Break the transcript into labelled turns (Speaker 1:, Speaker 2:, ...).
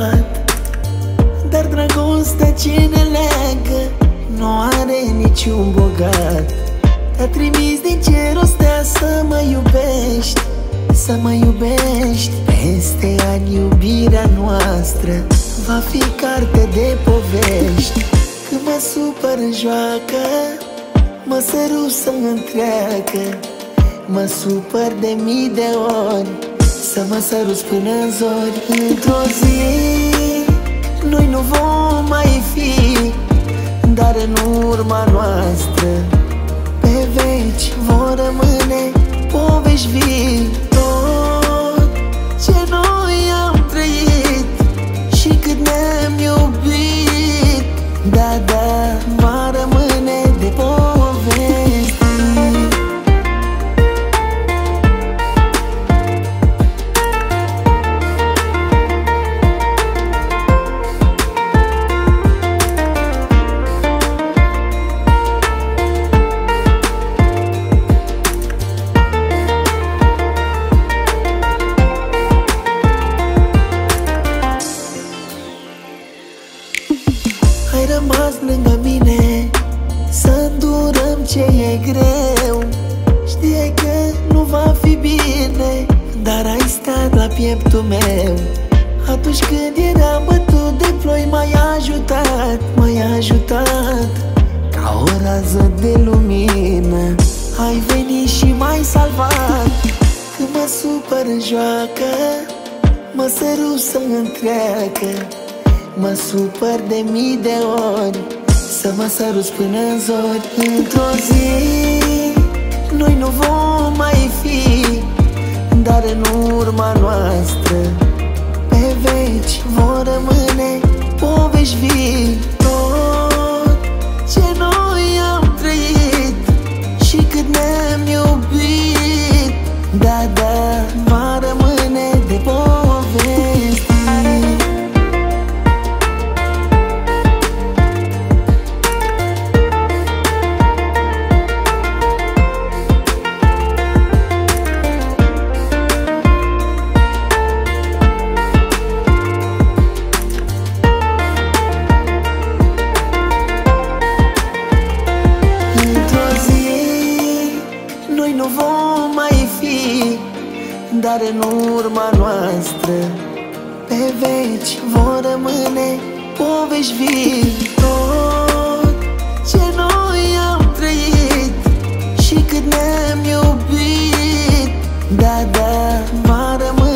Speaker 1: uitat, dar dragostea ce ne leagă nu are niciun bogat. Te-a trimis din cer o stea să mă iubești, să mă iubești. Peste ani iubirea noastră va fi carte de povești. Când mă supăr în joacă, mă sărut să-mi întreacă. Mă supăr de mii de ori, să mă săruți până în zori. Într-o zi noi nu vom mai fi, dar în urma noastră pe veci vor rămâne povești vii. Tot ce noi am trăit și cât ne-am iubit, da, da, va rămâne de povesti. Ai rămas lângă mine să îndurăm ce e greu. Știai că nu va fi bine, dar ai stat la pieptul meu. Atunci când eram bătut de ploi, m-ai ajutat, m-ai ajutat. Ca o rază de lumină ai venit și m-ai salvat. Când mă supăr în joacă, mă sărut să-mi întreacă. Mă supăr de mii de ori, să mă săruți până în zori. Într-o zi noi nu vom mai fi, dar în urma noastră pe veci vor rămâne povești vii. Tot ce noi am trăit și cât ne-am iubit, da, da, va rămâne de povesti. Noi nu vom mai fi, dar în urma noastră pe veci vor rămâne povești vii. Tot ce noi am trăit și cât ne-am iubit, da, da, va rămâne